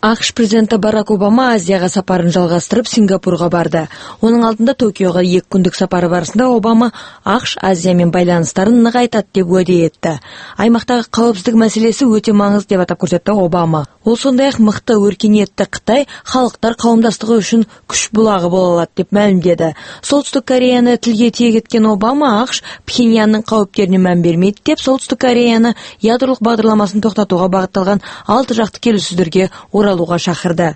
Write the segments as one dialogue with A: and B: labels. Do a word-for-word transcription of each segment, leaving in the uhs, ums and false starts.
A: АКШ президенті Барак Обама Азияға сапарын жалғастырып Сингапурға барды. Оның алдында Токиоға екі күндік сапары барысында Обама АКШ Азиямен байланыстарын нығайтады деп уәде етті. Аймақтағы қауіпсіздік мәселесі өте маңызды деп атап көрсетті Обама. Ол сондай-ақ мықты өркениетті Қытай халықтар қауымдастығы үшін күш бұлағы бола алады деп мәлімдеді. Солтүстік Кореяны тілге тиек еткен Обама АКШ Пхеньянның қауіптеріне мән бермейді деп Солтүстік Кореяны ядролық бағдарламасын тоқтатуға бағытталған алты жақты келіссөздерге оралуға шақырды.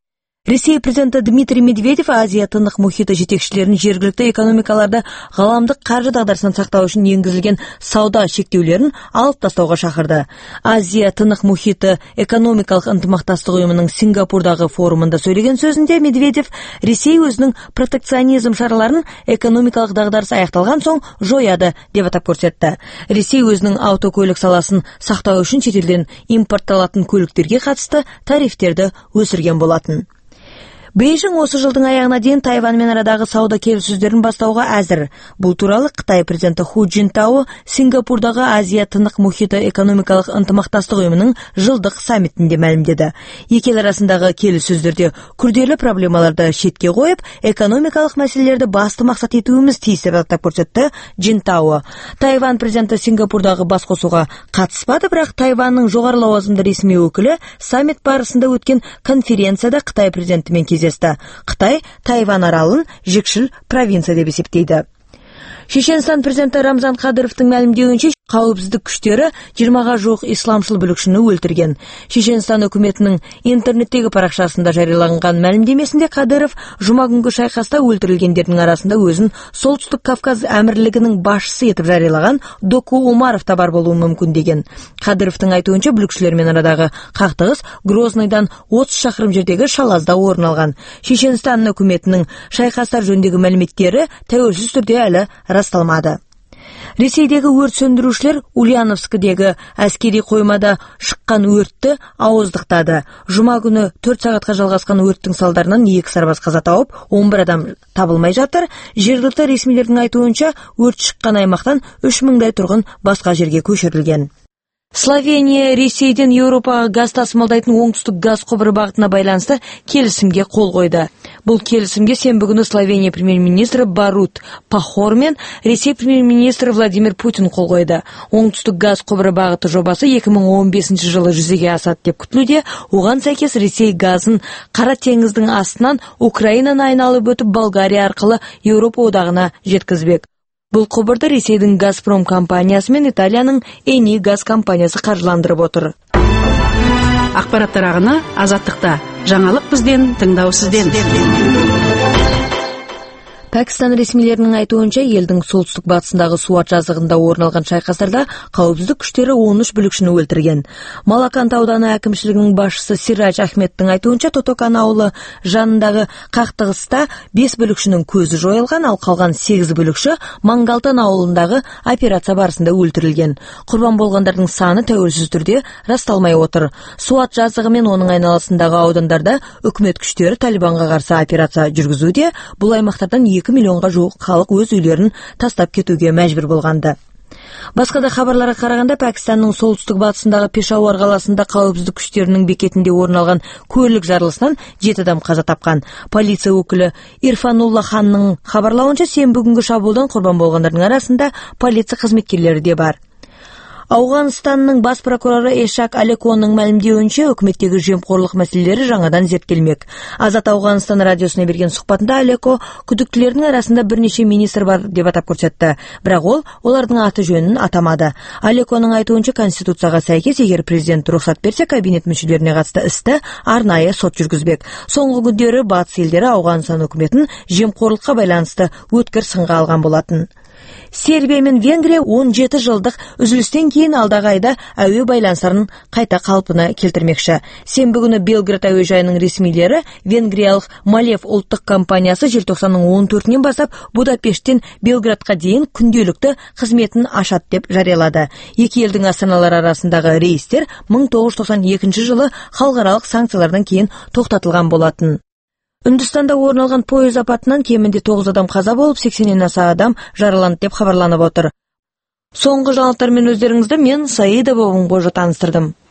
A: Ресей президенті Дмитрий Медведев Азия тынық мұхиты жетекшілерін жергілікті экономикаларда ғаламдық қаржы дағдарысын сақтау үшін енгізілген сауда шектеулерін алып тастауға шақырды. Азия тынық мұхиты экономикалық ынтымақтастық ұйымының Сингапурдағы форумында сөйлеген сөзінде Медведев Ресей өзінің протекционизм шараларын экономикалық дағдарыс аяқталған соң жояды деп атап көрсетті. Ресей өзінің автокөлік саласын сақтау үшін шетелден импортталатын көліктерге қатысты тарифтерді өсірген болатын. Бейжің осы жылдың аяғына дейін Тайваньмен арадағы сауда келіссөздерін бастауға әзір. Бұл туралы Қытай президенті Ху Цзиньтао Сингапурдағы Азия тынық мұхиты экономикалық ынтымақтастық ұйымының жылдық саммитінде мәлімдеді. Екі ел арасындағы келіссөздерде күрделі проблемаларды шетке қойып, экономикалық мәселелерді басты мақсат етуіміз тиіс деп атап көрсетті Цзиньтао. Тайвань президенті Сингапурдағы басқосуға қатыспады, бірақ Тайваньның жоғары лауазымды ресми өкілі саммит барысында өткен конференцияда Қытай президентімен кездесті. Қытай Тайвань аралын жікшіл провинция деп есептейді. Шешенстан президенті Рамзан Кадыровтың мәлімдеуінше қауіпсіздік күштері жиырмаға жуық исламшыл бүлікшіні өлтірген. Шешенстан үкіметінің интернеттегі парақшасында жарияланған мәлімдемесінде Кадыров жұма күнгі шайқаста өлтірілгендердің арасында өзін Солтүстік Кавказ әмірлігінің басшысы етіп жариялаған Доку Умаров та бар болуы мүмкін деген. Кадыровтың айтуынша бүлікшілермен арадағы қақтығыс Грозныйдан отыз шақырым жердегі Шалазда орын алған. Шешенстан үкіметінің шайқастар жөніндегі мәліметтері тәуелсіз түрде әлі расталмады. Ресейдегі өрт сөндірушілер Ульяновскідегі әскери қоймада шыққан өртті ауыздықтады. Жұма күні төрт сағатқа жалғасқан өрттің салдарынан екі сарбаз қаза тауып, он бір адам табылмай жатыр. Жергілікті ресмилердің айтуынша өрт шыққан аймақтан үш мыңдай тұрғын басқа жерге көшірілген. Словения Ресейден Еуропаға газ тасымалдайтын оңтүстік газ құбыры бағытына байланысты келісімге қол қойды. Бұл келісімге сенбі күні Словения премьер-министрі Барут Пахор мен Ресей премьер-министрі Владимир Путин қол қойды. Оңтүстік газ құбыры бағыты жобасы екі мың он бесінші жылы жүзеге асады деп күтілуде. Оған сәйкес Ресей газын Қара теңіздің астынан Украинаны айналып өтіп Болгария арқылы Еуропа одағына жеткізбек. Бұл құбырды Ресейдің Газпром компаниясы мен Италияның Эни газ компаниясы қаржыландырып отыр.
B: Ақпараттар ағыны Азаттықта. Жаңалық бізден, тыңдау сізден.
A: Пәкістан ресмилерінің айтуынша елдің солтүстік батысындағы Суат жазығында орын алған шайқастарда қауіпсіздік күштері он үш бүлікшіні өлтірген. Малаканд ауданы әкімшілігінің басшысы Сирач Ахметтің айтуынша Тотокан ауылы жанындағы қақтығыста бес бүлікшінің көзі жойылған, ал қалған сегіз бүлікші Мангалтан ауылындағы операция барысында өлтірілген. Құрбан болғандардың саны тәуелсіз түрде расталмай отыр. Суат жазығы мен оның айналасындағы аудандарда үкімет күштері Талибанға қарсы операция жүргізуде. Бұл аймақтардан екі миллионға жуық халық өз үйлерін тастап кетуге мәжбүр болғанды. Басқа да хабарларға қарағанда Пәкістанның солтүстік батысындағы Пешауар қаласында қауіпсіздік күштерінің бекетінде орын алған көлік жарылысынан жеті адам қаза тапқан. Полиция өкілі Ирфанулла Ханның хабарлауынша сенбі күнгі шабуылдан құрбан болғандардың арасында полиция қызметкерлері де бар. Ауғанстанның бас прокуроры Эшак Алеконың мәлімдеуінше үкіметтегі жемқорлық мәселелері жаңадан зерттелмек. Азат Ауғанстан радиосына берген сұхбатында Алеко күдіктілердің арасында бірнеше министр бар деп атап көрсетті, бірақ ол олардың аты жөнін атамады. Алеконың айтуынша конституцияға сәйкес, егер президент рұқсат берсе, кабинет мүшелеріне қатысты істі арнайы сот жүргізбек. Соңғы күндері батыс елдері Ауғанстан үкіметін жемқорлыққа байланысты өткір сынға алған болатын. Сербия мен Венгрия он жеті жылдық үзілістен кейін алдағы айда әуе байланыстарын қайта қалпына келтірмекші. Сенбі күні Белград әуежайының ресмилері Венгриялық Малев ұлттық компаниясы желтоқсанның он төртінен бастап Будапешттен Белградқа дейін күнделікті қызметін ашады деп жариялады. Екі елдің астаналары арасындағы рейстер мың тоғыз жүз тоқсан екінші жылы халықаралық санкциялардан кейін тоқтатылған болатын. Үндістанда орын алған пойыз апатынан кемінде тоғыз адам қаза болып, сексеннен аса адам жараланды деп хабарланып отыр. Соңғы жаңалықтармен өздеріңізді мен Саида Бабыңбожа таныстырдым.